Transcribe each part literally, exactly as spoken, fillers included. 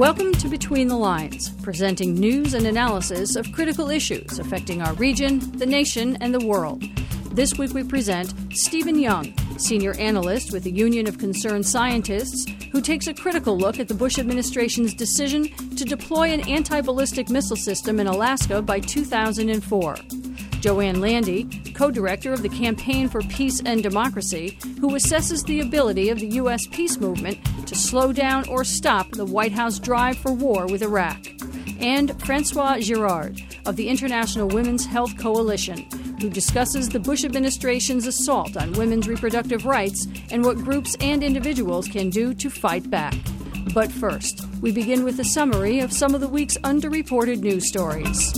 Welcome to Between the Lines, presenting news and analysis of critical issues affecting our region, the nation, and the world. This week we present Stephen Young, senior analyst with the Union of Concerned Scientists, who takes a critical look at the Bush administration's decision to deploy an anti-ballistic missile system in Alaska by two thousand four. Joanne Landy, co-director of the Campaign for Peace and Democracy, who assesses the ability of the U S peace movement to slow down or stop the White House drive for war with Iraq. And Francois Girard of the International Women's Health Coalition, who discusses the Bush administration's assault on women's reproductive rights and what groups and individuals can do to fight back. But first, we begin with a summary of some of the week's underreported news stories.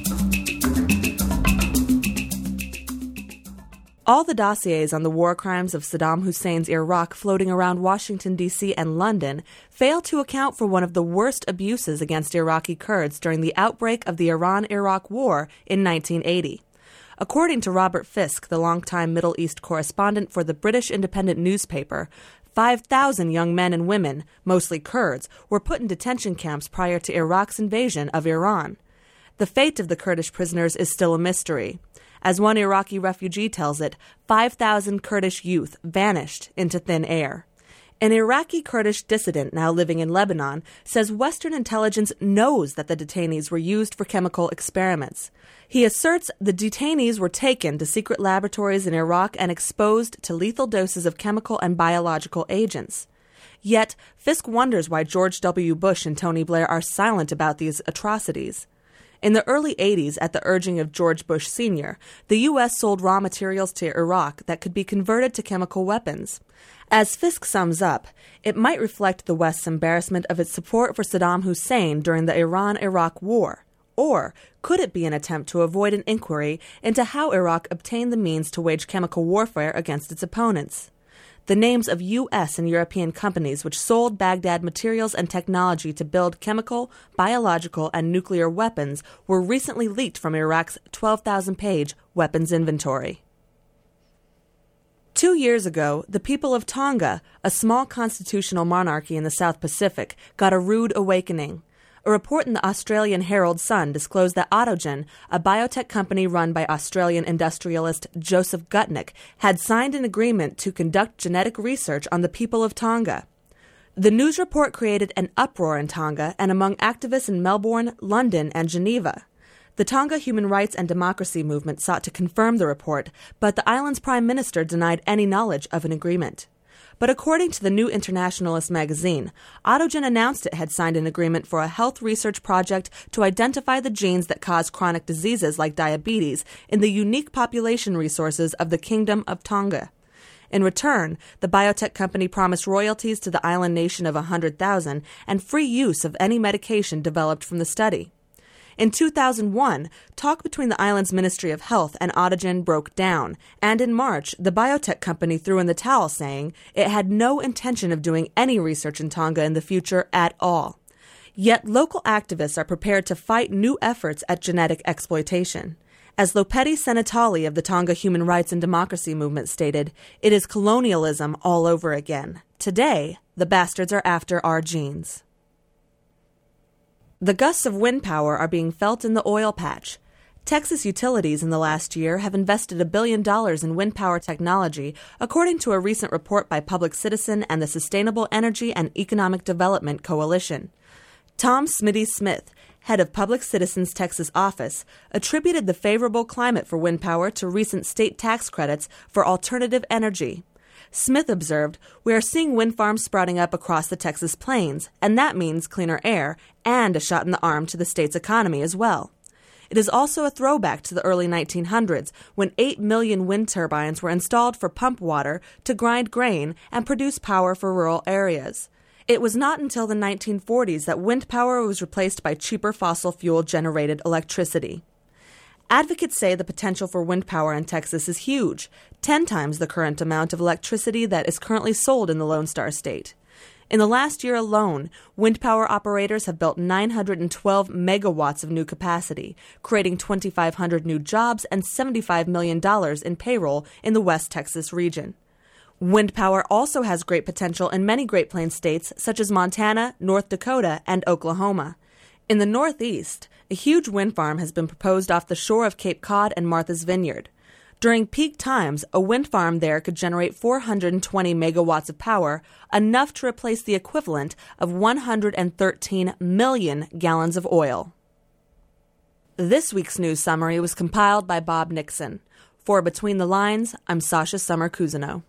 All the dossiers on the war crimes of Saddam Hussein's Iraq floating around Washington, D C and London fail to account for one of the worst abuses against Iraqi Kurds during the outbreak of the Iran-Iraq War in nineteen eighty. According to Robert Fisk, the longtime Middle East correspondent for the British independent newspaper, five thousand young men and women, mostly Kurds, were put in detention camps prior to Iraq's invasion of Iran. The fate of the Kurdish prisoners is still a mystery. As one Iraqi refugee tells it, five thousand Kurdish youth vanished into thin air. An Iraqi Kurdish dissident now living in Lebanon says Western intelligence knows that the detainees were used for chemical experiments. He asserts the detainees were taken to secret laboratories in Iraq and exposed to lethal doses of chemical and biological agents. Yet, Fisk wonders why George W. Bush and Tony Blair are silent about these atrocities. In the early eighties, at the urging of George Bush Senior, the U S sold raw materials to Iraq that could be converted to chemical weapons. As Fisk sums up, it might reflect the West's embarrassment of its support for Saddam Hussein during the Iran-Iraq War. Or could it be an attempt to avoid an inquiry into how Iraq obtained the means to wage chemical warfare against its opponents? The names of U S and European companies which sold Baghdad materials and technology to build chemical, biological, and nuclear weapons were recently leaked from Iraq's twelve thousand page weapons inventory. Two years ago, the people of Tonga, a small constitutional monarchy in the South Pacific, got a rude awakening. A report in the Australian Herald Sun disclosed that Autogen, a biotech company run by Australian industrialist Joseph Gutnick, had signed an agreement to conduct genetic research on the people of Tonga. The news report created an uproar in Tonga and among activists in Melbourne, London, and Geneva. The Tonga Human Rights and Democracy Movement sought to confirm the report, but the island's prime minister denied any knowledge of an agreement. But according to the New Internationalist magazine, Autogen announced it had signed an agreement for a health research project to identify the genes that cause chronic diseases like diabetes in the unique population resources of the Kingdom of Tonga. In return, the biotech company promised royalties to the island nation of one hundred thousand dollars and free use of any medication developed from the study. In two thousand one, talk between the island's Ministry of Health and Autogen broke down, and in March, the biotech company threw in the towel, saying it had no intention of doing any research in Tonga in the future at all. Yet local activists are prepared to fight new efforts at genetic exploitation. As Lopeti Senatali of the Tonga Human Rights and Democracy Movement stated, it is colonialism all over again. Today, the bastards are after our genes. The gusts of wind power are being felt in the oil patch. Texas utilities in the last year have invested a billion dollars in wind power technology, according to a recent report by Public Citizen and the Sustainable Energy and Economic Development Coalition. Tom Smitty-Smith, head of Public Citizen's Texas office, attributed the favorable climate for wind power to recent state tax credits for alternative energy. Smith observed, "We are seeing wind farms sprouting up across the Texas plains, and that means cleaner air and a shot in the arm to the state's economy as well." It is also a throwback to the early nineteen hundreds, when eight million wind turbines were installed for pump water to grind grain and produce power for rural areas. It was not until the nineteen forties that wind power was replaced by cheaper fossil fuel-generated electricity. Advocates say the potential for wind power in Texas is huge, ten times the current amount of electricity that is currently sold in the Lone Star State. In the last year alone, wind power operators have built nine hundred twelve megawatts of new capacity, creating twenty-five hundred new jobs and seventy-five million dollars in payroll in the West Texas region. Wind power also has great potential in many Great Plains states such as Montana, North Dakota, and Oklahoma. In the Northeast, a huge wind farm has been proposed off the shore of Cape Cod and Martha's Vineyard. During peak times, a wind farm there could generate four hundred twenty megawatts of power, enough to replace the equivalent of one hundred thirteen million gallons of oil. This week's news summary was compiled by Bob Nixon. For Between the Lines, I'm Sasha Summer-Cousineau.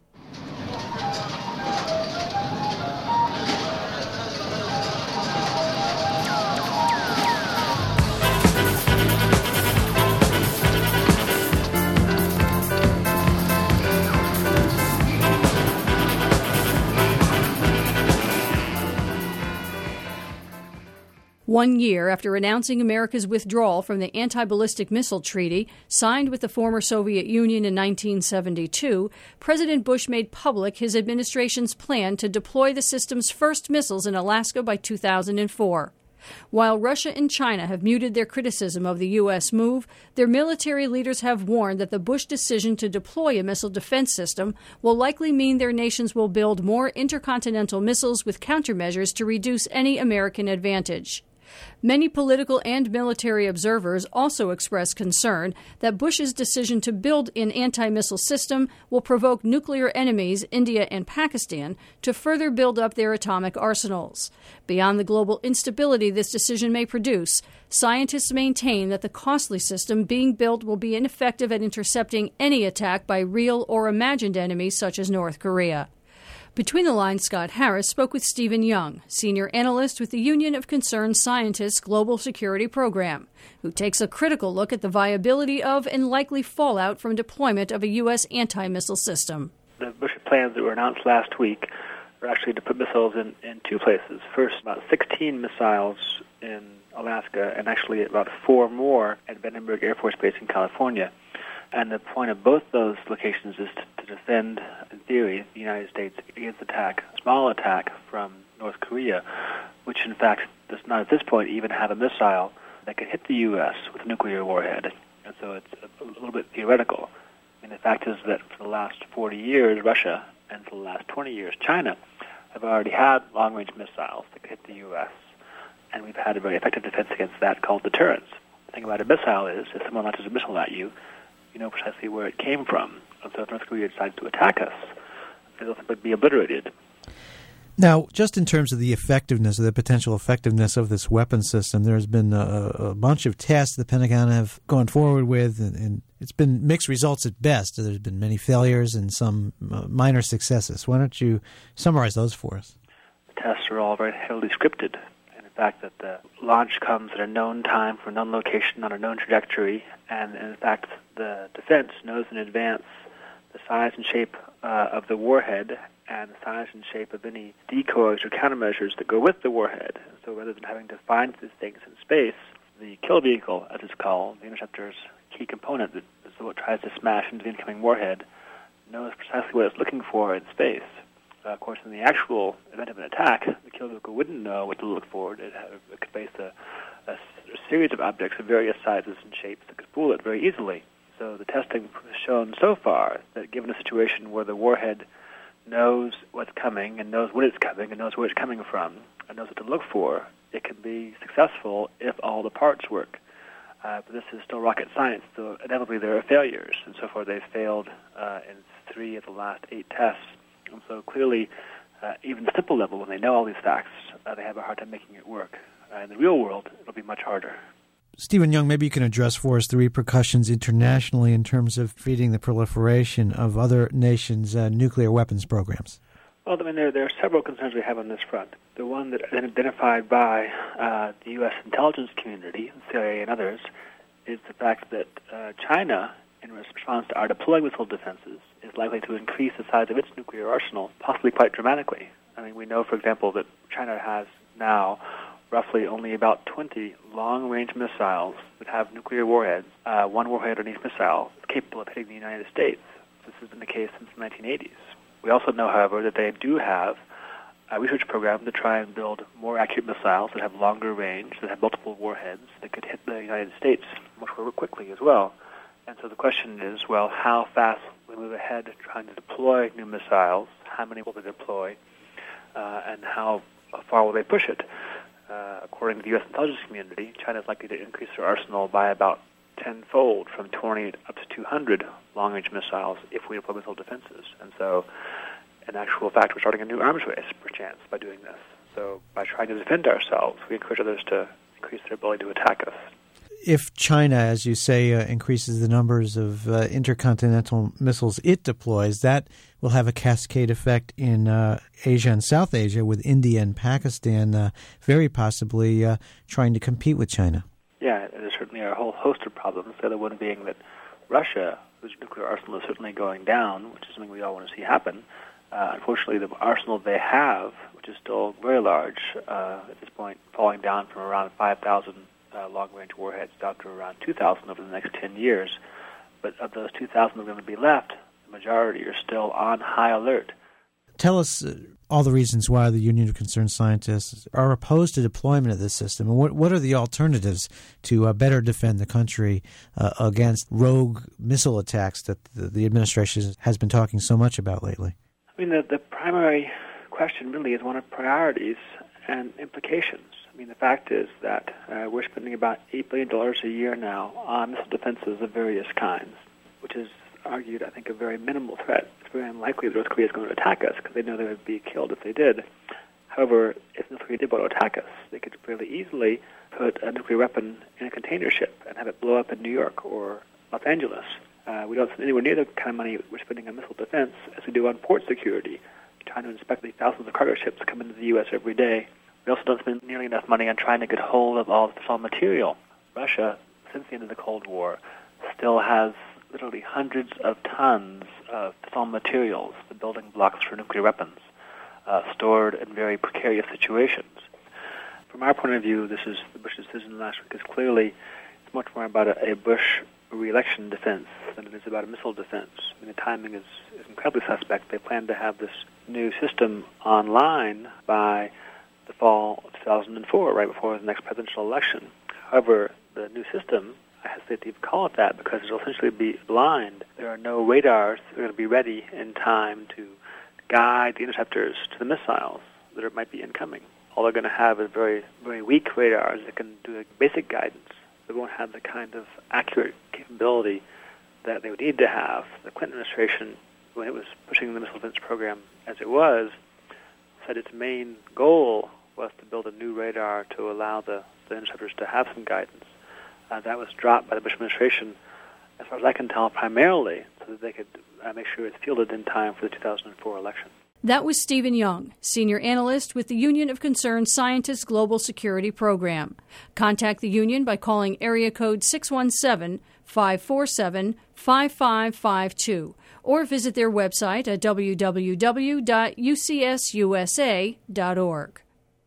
One year after announcing America's withdrawal from the Anti-Ballistic Missile Treaty, signed with the former Soviet Union in nineteen seventy-two, President Bush made public his administration's plan to deploy the system's first missiles in Alaska by two thousand four. While Russia and China have muted their criticism of the U S move, their military leaders have warned that the Bush decision to deploy a missile defense system will likely mean their nations will build more intercontinental missiles with countermeasures to reduce any American advantage. Many political and military observers also express concern that Bush's decision to build an anti-missile system will provoke nuclear enemies, India and Pakistan, to further build up their atomic arsenals. Beyond the global instability this decision may produce, scientists maintain that the costly system being built will be ineffective at intercepting any attack by real or imagined enemies such as North Korea. Between the Lines, Scott Harris spoke with Stephen Young, senior analyst with the Union of Concerned Scientists Global Security Program, who takes a critical look at the viability of and likely fallout from deployment of a U S anti-missile system. The Bush plans that were announced last week are actually to put missiles in, in two places. First, about sixteen missiles in Alaska, and actually about four more at Vandenberg Air Force Base in California. And the point of both those locations is to, to defend, in theory, the United States against attack, a small attack from North Korea, which in fact does not at this point even have a missile that could hit the U S with a nuclear warhead. And so it's a, a little bit theoretical. And the fact is that for the last forty years, Russia, and for the last twenty years, China, have already had long-range missiles that could hit the U S. And we've had a very effective defense against that called deterrence. The thing about a missile is, if someone launches a missile at you, you know precisely where it came from. And so if North Korea decides to attack us, it'll simply be obliterated. Now, just in terms of the effectiveness, or the potential effectiveness of this weapon system, there's been a, a bunch of tests the Pentagon have gone forward with, and, and it's been mixed results at best. There's been many failures and some uh, minor successes. Why don't you summarize those for us? The tests are all very heavily scripted. The fact that the launch comes at a known time for a known location on a known trajectory, and in fact the defense knows in advance the size and shape uh, of the warhead and the size and shape of any decoys or countermeasures that go with the warhead. And so rather than having to find these things in space, the kill vehicle, as it's called, the interceptor's key component that is what tries to smash into the incoming warhead, knows precisely what it's looking for in space. Uh, of course, in the actual event of an attack, the kill vehicle wouldn't know what to look for. It, it could face a, a, a series of objects of various sizes and shapes that could fool it very easily. So the testing has shown so far that given a situation where the warhead knows what's coming and knows when it's coming and knows where it's coming from and knows what to look for, it can be successful if all the parts work. Uh, but this is still rocket science, so inevitably there are failures. And so far they've failed uh, in three of the last eight tests. And so clearly, uh, even the simple level, when they know all these facts, uh, they have a hard time making it work. Uh, in the real world, it'll be much harder. Stephen Young, maybe you can address for us the repercussions internationally in terms of feeding the proliferation of other nations' uh, nuclear weapons programs. Well, I mean, there, there are several concerns we have on this front. The one that has been identified by uh, the U S intelligence community, C I A and others, is the fact that uh, China, in response to our deploying missile defenses, is likely to increase the size of its nuclear arsenal, possibly quite dramatically. I mean, we know, for example, that China has now roughly only about twenty long-range missiles that have nuclear warheads, uh, one warhead on each missile, capable of hitting the United States. This has been the case since the nineteen eighties. We also know, however, that they do have a research program to try and build more accurate missiles that have longer range, that have multiple warheads, that could hit the United States much more quickly as well. And so the question is, well, how fast we move ahead ahead trying to deploy new missiles, how many will they deploy, uh, and how far will they push it. Uh, according to the U S intelligence community, China is likely to increase their arsenal by about tenfold, from twenty up to two hundred long-range missiles if we deploy missile defenses. And so, in actual fact, we're starting a new arms race, perchance, by doing this. So by trying to defend ourselves, we encourage others to increase their ability to attack us. If China, as you say, uh, increases the numbers of uh, intercontinental missiles it deploys, that will have a cascade effect in uh, Asia and South Asia, with India and Pakistan uh, very possibly uh, trying to compete with China. Yeah, there's certainly a whole host of problems. The other one being that Russia, whose nuclear arsenal is certainly going down, which is something we all want to see happen. Uh, unfortunately, the arsenal they have, which is still very large, uh, at this point falling down from around five thousand uh, long-range warheads down to around two thousand over the next ten years. But of those two thousand that are going to be left, the majority are still on high alert. Tell us uh, all the reasons why the Union of Concerned Scientists are opposed to deployment of this system, and what what are the alternatives to uh, better defend the country uh, against rogue missile attacks that the, the administration has been talking so much about lately? I mean, the, the primary question really is one of priorities and implications. I mean, the fact is that uh, we're spending about eight billion dollars a year now on missile defenses of various kinds, which is argued, I think, a very minimal threat. It's very unlikely that North Korea is going to attack us because they know they would be killed if they did. However, if North Korea did want to attack us, they could fairly easily put a nuclear weapon in a container ship and have it blow up in New York or Los Angeles. Uh, we don't spend anywhere near the kind of money we're spending on missile defense as we do on port security, trying to inspect the thousands of cargo ships coming into the U S every day. We also don't spend nearly enough money on trying to get hold of all the fissile material. Russia, since the end of the Cold War, still has literally hundreds of tons of fissile materials, the building blocks for nuclear weapons, uh, stored in very precarious situations. From our point of view, this is the Bush decision last week is clearly it's much more about a, a Bush re-election defense than it is about a missile defense. I mean, the timing is, is incredibly suspect. They plan to have this new system online by the fall of two thousand four, right before the next presidential election. However, the new system, I hesitate to even call it that because it'll essentially be blind. There are no radars that are going to be ready in time to guide the interceptors to the missiles that are, might be incoming. All they're going to have is very, very weak radars that can do basic guidance. They won't have the kind of accurate capability that they would need to have. The Clinton administration, when it was pushing the missile defense program as it was, said its main goal was to build a new radar to allow the, the interceptors to have some guidance. Uh, that was dropped by the Bush administration, as far as I can tell, primarily so that they could uh, make sure it's fielded in time for the two thousand four election. That was Stephen Young, Senior Analyst with the Union of Concerned Scientists Global Security Program. Contact the Union by calling area code six one seven, five four seven, five five five two or visit their website at w w w dot u c s u s a dot org.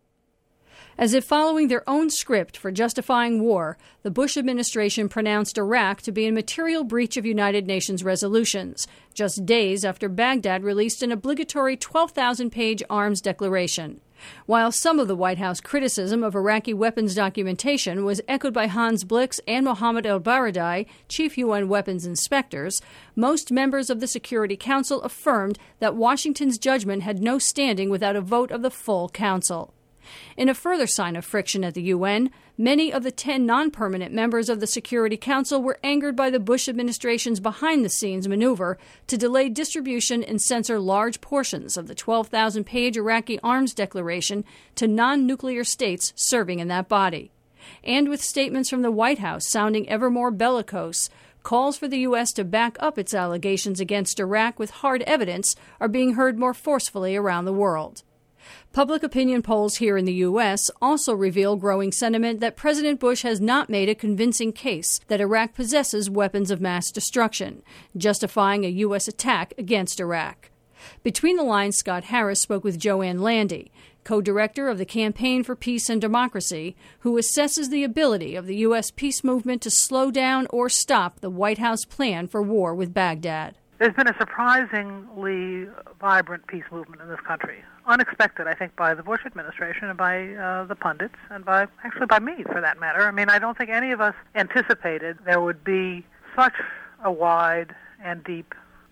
As if following their own script for justifying war, the Bush administration pronounced Iraq to be in material breach of United Nations resolutions, just days after Baghdad released an obligatory twelve thousand page arms declaration. While some of the White House criticism of Iraqi weapons documentation was echoed by Hans Blix and Mohammed el-Baradei, chief U N weapons inspectors, most members of the Security Council affirmed that Washington's judgment had no standing without a vote of the full Council. In a further sign of friction at the U N, many of the ten non-permanent members of the Security Council were angered by the Bush administration's behind-the-scenes maneuver to delay distribution and censor large portions of the twelve thousand page Iraqi arms declaration to non-nuclear states serving in that body. And with statements from the White House sounding ever more bellicose, calls for the U S to back up its allegations against Iraq with hard evidence are being heard more forcefully around the world. Public opinion polls here in the U S also reveal growing sentiment that President Bush has not made a convincing case that Iraq possesses weapons of mass destruction, justifying a U S attack against Iraq. Between the lines, Scott Harris spoke with Joanne Landy, co-director of the Campaign for Peace and Democracy, who assesses the ability of the U S peace movement to slow down or stop the White House plan for war with Baghdad. There's been a surprisingly vibrant peace movement in this country. Unexpected, I think, by the Bush administration and by uh, the pundits, and by actually by me, for that matter. I mean, I don't think any of us anticipated there would be such a wide and deep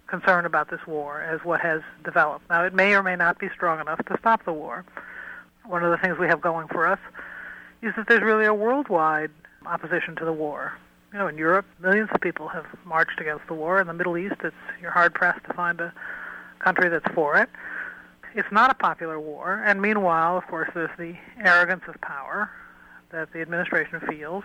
concern about this war as what has developed. Now, it may or may not be strong enough to stop the war. One of the things we have going for us is that there's really a worldwide opposition to the war. You know, in Europe, millions of people have marched against the war. In the Middle East, it's you're hard-pressed to find a country that's for it. It's not a popular war, and meanwhile, of course, there's the arrogance of power that the administration feels,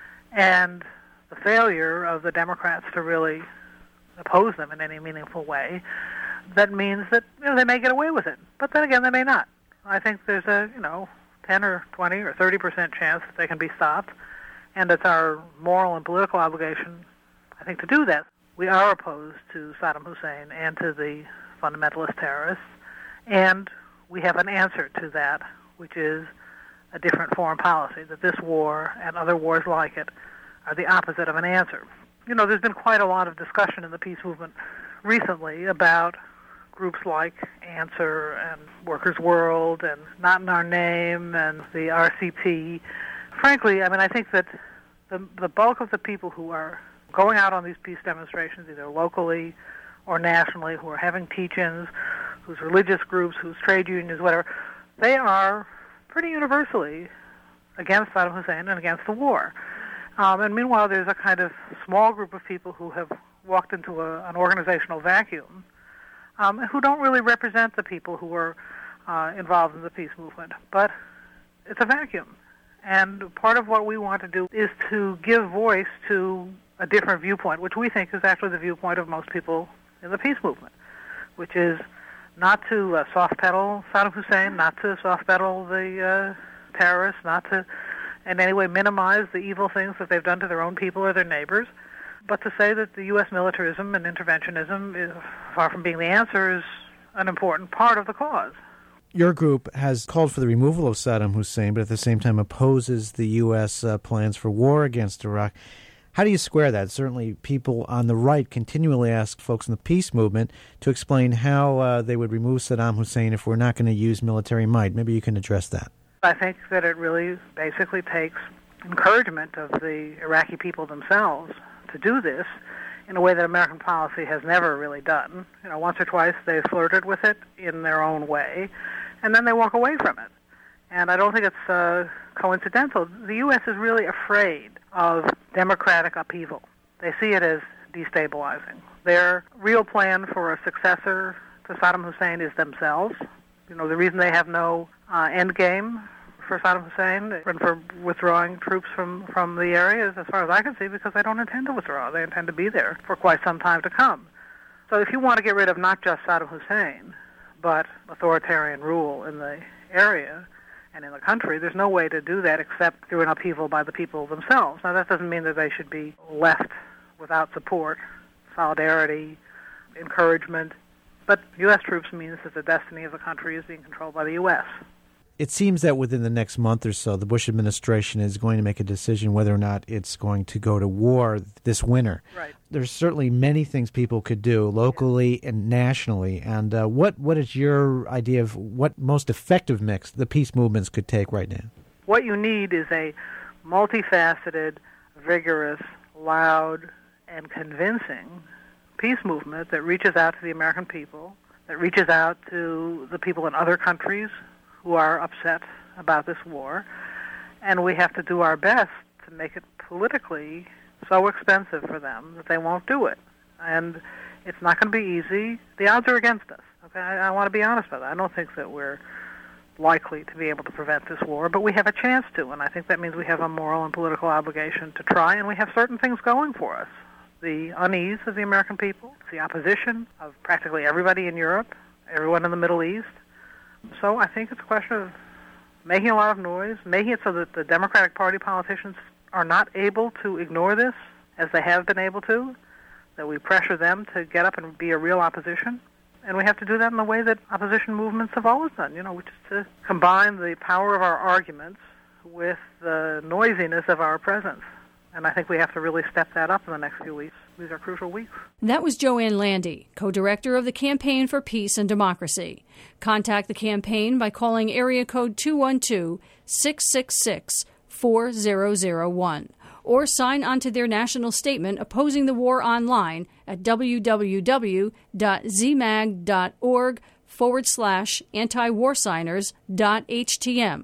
and the failure of the Democrats to really oppose them in any meaningful way. That means that, you know, they may get away with it, but then again, they may not. I think there's a, you know, ten or twenty or thirty percent chance that they can be stopped, and it's our moral and political obligation, I think, to do that. We are opposed to Saddam Hussein and to the fundamentalist terrorists, and we have an answer to that, which is a different foreign policy, that this war and other wars like it are the opposite of an answer. You know, there's been quite a lot of discussion in the peace movement recently about groups like Answer and Workers' World and Not in Our Name and the R C P. Frankly, I mean, I think that the, the bulk of the people who are going out on these peace demonstrations, either locally or nationally, who are having teach-ins, whose religious groups, whose trade unions, whatever, they are pretty universally against Saddam Hussein and against the war. Um, and meanwhile, there's a kind of small group of people who have walked into a, an organizational vacuum um, who don't really represent the people who are uh, involved in the peace movement. But it's a vacuum. And part of what we want to do is to give voice to a different viewpoint, which we think is actually the viewpoint of most people in the peace movement, which is not to uh, soft-pedal Saddam Hussein, not to soft-pedal the uh, terrorists, not to in any way minimize the evil things that they've done to their own people or their neighbors, but to say that the U S militarism and interventionism, is, far from being the answer, is an important part of the cause. Your group has called for the removal of Saddam Hussein, but at the same time opposes the U S uh, plans for war against Iraq. How do you square that? Certainly people on the right continually ask folks in the peace movement to explain how uh, they would remove Saddam Hussein if we're not going to use military might. Maybe you can address that. I think that it really basically takes encouragement of the Iraqi people themselves to do this in a way that American policy has never really done. You know, once or twice they flirted with it in their own way, and then they walk away from it. And I don't think it's uh, coincidental. The U S is really afraid of democratic upheaval. They see it as destabilizing. Their real plan for a successor to Saddam Hussein is themselves. You know, the reason they have no uh, end game for Saddam Hussein and for withdrawing troops from, from the area is, as far as I can see, because they don't intend to withdraw. They intend to be there for quite some time to come. So if you want to get rid of not just Saddam Hussein, but authoritarian rule in the area and in the country, there's no way to do that except through an upheaval by the people themselves. Now, that doesn't mean that they should be left without support, solidarity, encouragement, but U S troops means that the destiny of the country is being controlled by the U S. It seems that within the next month or so, the Bush administration is going to make a decision whether or not it's going to go to war this winter. Right. There's certainly many things people could do locally and nationally. And uh, what what is your idea of what most effective mix the peace movements could take right now? What you need is a multifaceted, vigorous, loud, and convincing peace movement that reaches out to the American people, that reaches out to the people in other countries who are upset about this war, and we have to do our best to make it politically so expensive for them that they won't do it. And it's not going to be easy. The odds are against us. Okay, I, I want to be honest about that. I don't think that we're likely to be able to prevent this war, but we have a chance to, and I think that means we have a moral and political obligation to try, and we have certain things going for us. The unease of the American people, the opposition of practically everybody in Europe, everyone in the Middle East. So I think it's a question of making a lot of noise, making it so that the Democratic Party politicians are not able to ignore this, as they have been able to, that we pressure them to get up and be a real opposition. And we have to do that in the way that opposition movements have always done, you know, which is to combine the power of our arguments with the noisiness of our presence. And I think we have to really step that up in the next few weeks. These are crucial weeks. That was Joanne Landy, co-director of the Campaign for Peace and Democracy. Contact the campaign by calling area code two one two, six six six, four zero zero one or sign onto their national statement opposing the war online at www.zmag.org forward slash anti-warsigners dot htm.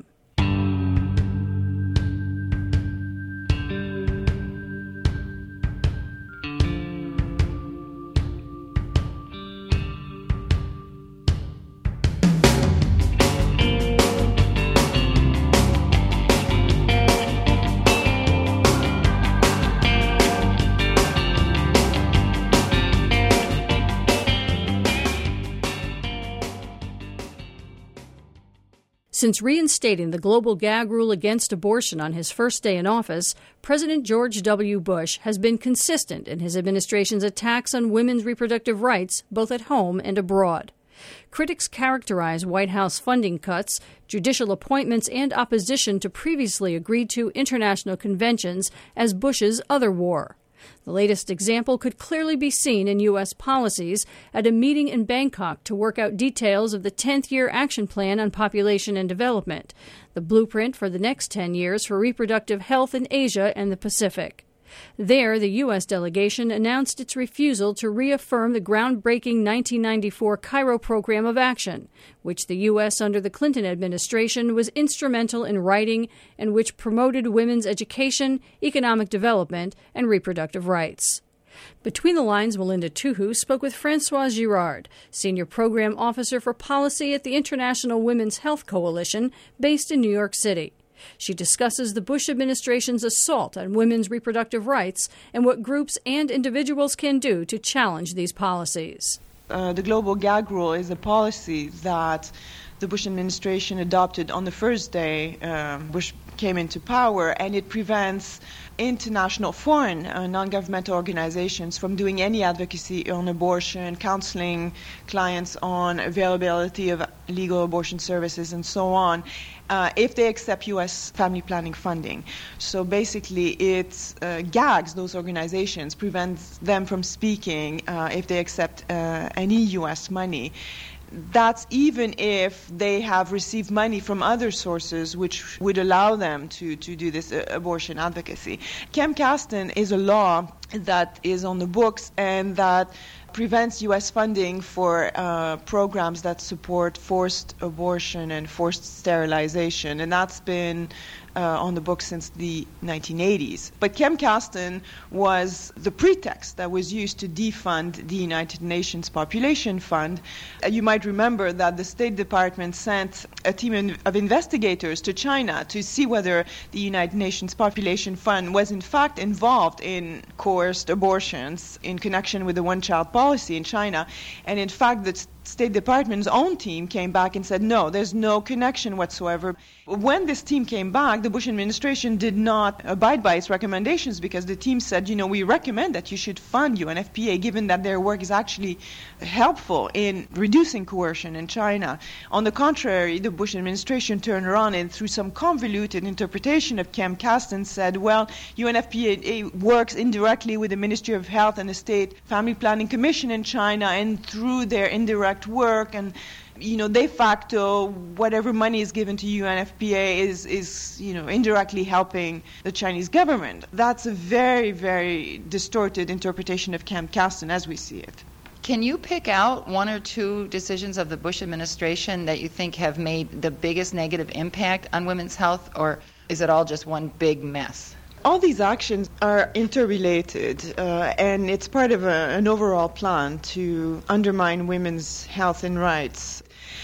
Since reinstating the global gag rule against abortion on his first day in office, President George W. Bush has been consistent in his administration's attacks on women's reproductive rights, both at home and abroad. Critics characterize White House funding cuts, judicial appointments, and opposition to previously agreed-to international conventions as Bush's other war. The latest example could clearly be seen in U S policies at a meeting in Bangkok to work out details of the tenth Year Action Plan on Population and Development, the blueprint for the next ten years for reproductive health in Asia and the Pacific. There, the U S delegation announced its refusal to reaffirm the groundbreaking nineteen ninety-four Cairo Program of Action, which the U S under the Clinton administration was instrumental in writing and which promoted women's education, economic development, and reproductive rights. Between the lines, Melinda Tuhu spoke with Françoise Girard, Senior Program Officer for Policy at the International Women's Health Coalition, based in New York City. She discusses the Bush administration's assault on women's reproductive rights and what groups and individuals can do to challenge these policies. Uh, the global gag rule is a policy that the Bush administration adopted on the first day uh, Bush came into power, and it prevents international foreign uh, non-governmental organizations from doing any advocacy on abortion, counseling clients on availability of legal abortion services, and so on, uh, if they accept U S family planning funding. So basically it uh, gags those organizations, prevents them from speaking uh, if they accept uh, any U S money. That's even if they have received money from other sources which would allow them to, to do this uh, abortion advocacy. Kem Kasten is a law that is on the books and that prevents U S funding for uh, programs that support forced abortion and forced sterilization, and that's been Uh, on the books since the nineteen eighties. But Kem Kasten was the pretext that was used to defund the United Nations Population Fund. Uh, you might remember that the State Department sent a team in, of investigators to China to see whether the United Nations Population Fund was in fact involved in coerced abortions in connection with the one-child policy in China. And in fact, the State Department's own team came back and said, no, there's no connection whatsoever. When this team came back, the Bush administration did not abide by its recommendations because the team said, you know, we recommend that you should fund U N F P A given that their work is actually helpful in reducing coercion in China. On the contrary, the Bush administration turned around and through some convoluted interpretation of Kem Kasten said, well, U N F P A works indirectly with the Ministry of Health and the State Family Planning Commission in China, and through their indirect work and, you know, de facto, whatever money is given to U N F P A is, is, you know, indirectly helping the Chinese government. That's a very, very distorted interpretation of Kem Kasten as we see it. Can you pick out one or two decisions of the Bush administration that you think have made the biggest negative impact on women's health, or is it all just one big mess? All these actions are interrelated, uh, and it's part of a, an overall plan to undermine women's health and rights.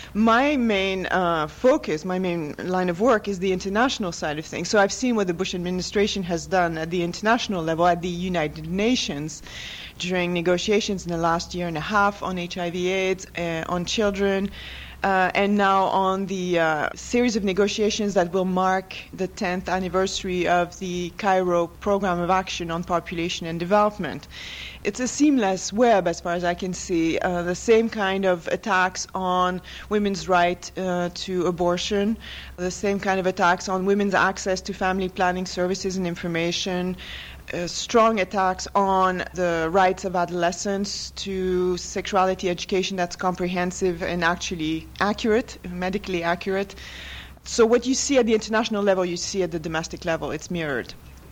My main uh, focus, my main line of work is the international side of things. So I've seen what the Bush administration has done at the international level, at the United Nations, during negotiations in the last year and a half on H I V AIDS, uh, on children, Uh, and now on the uh, series of negotiations that will mark the tenth anniversary of the Cairo Program of Action on Population and Development. It's a seamless web, as far as I can see, uh, the same kind of attacks on women's right uh, to abortion, the same kind of attacks on women's access to family planning services and information, Uh, strong attacks on the rights of adolescents to sexuality education that's comprehensive and actually accurate, medically accurate. So what you see at the international level, you see at the domestic level. It's mirrored.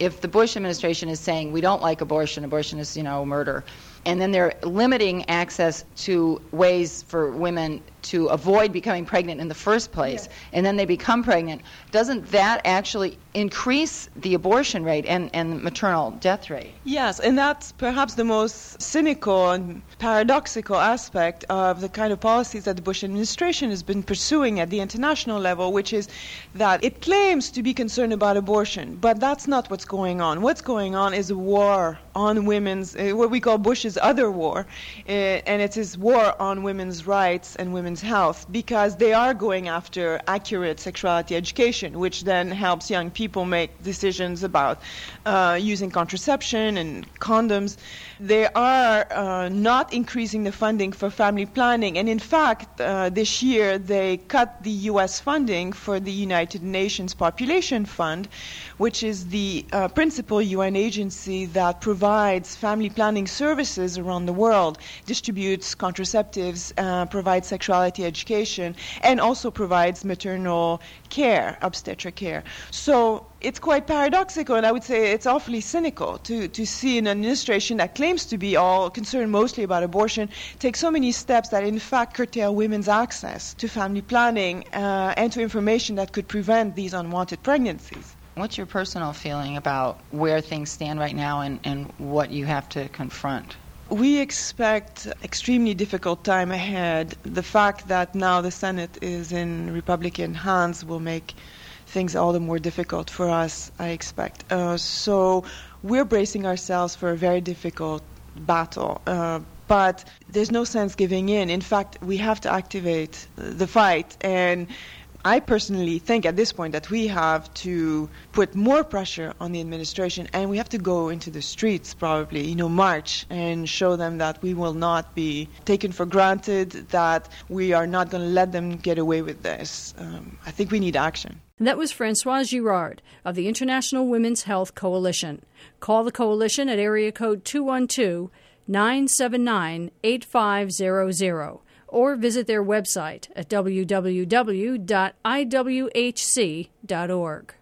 if the Bush administration is saying we don't like abortion, abortion is, you know, murder, and then they're limiting access to ways for women to avoid becoming pregnant in the first place, yes. and then they become pregnant, doesn't that actually increase the abortion rate and, and maternal death rate? Yes, and that's perhaps the most cynical and paradoxical aspect of the kind of policies that the Bush administration has been pursuing at the international level, which is that it claims to be concerned about abortion, but that's not what's going on. What's going on is a war on women's, uh, what we call Bush's other war, uh, and it's his war on women's rights and women's health, because they are going after accurate sexuality education, which then helps young people make decisions about uh, using contraception and condoms. They are uh, not increasing the funding for family planning, and in fact, uh, this year they cut the U S funding for the United Nations Population Fund, which is the uh, principal U N agency that provides family planning services around the world, distributes contraceptives, uh, provides sexuality education, and also provides maternal care, obstetric care. So it's quite paradoxical, and I would say it's awfully cynical to, to see an administration that claims to be all concerned mostly about abortion take so many steps that in fact curtail women's access to family planning uh, and to information that could prevent these unwanted pregnancies. What's your personal feeling about where things stand right now and, and what you have to confront? We expect extremely difficult time ahead. The fact that now the Senate is in Republican hands will make things all the more difficult for us, I expect. Uh, so we're bracing ourselves for a very difficult battle. Uh, but there's no sense giving in. In fact, we have to activate the fight. And I personally think at this point that we have to put more pressure on the administration, and we have to go into the streets probably, you know, march and show them that we will not be taken for granted, that we are not going to let them get away with this. Um, I think we need action. And that was Françoise Girard of the International Women's Health Coalition. Call the coalition at area code two one two, nine seven nine, eight five zero zero. Or visit their website at w w w dot i w h c dot org.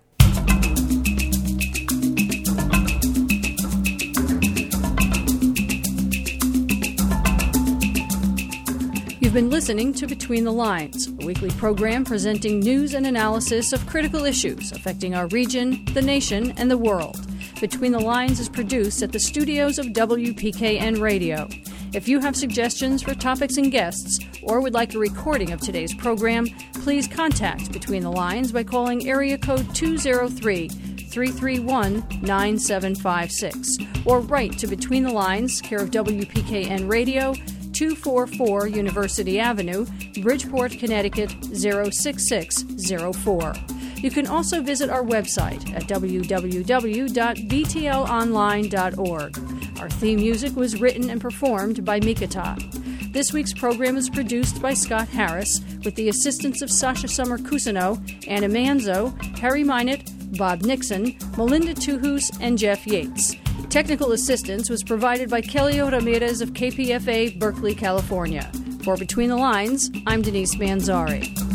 You've been listening to Between the Lines, a weekly program presenting news and analysis of critical issues affecting our region, the nation, and the world. Between the Lines is produced at the studios of W P K N Radio. If you have suggestions for topics and guests, or would like a recording of today's program, please contact Between the Lines by calling area code two zero three, three three one, nine seven five six, or write to Between the Lines, care of W P K N Radio, two forty-four University Avenue, Bridgeport, Connecticut, zero six six zero four. You can also visit our website at w w w dot b t l online dot org. Our theme music was written and performed by Mikata. This week's program is produced by Scott Harris with the assistance of Sasha Summer Cusino, Anna Manzo, Harry Minot, Bob Nixon, Melinda Tuhus, and Jeff Yates. Technical assistance was provided by Kelly Ramirez of K P F A, Berkeley, California. For Between the Lines, I'm Denise Manzari.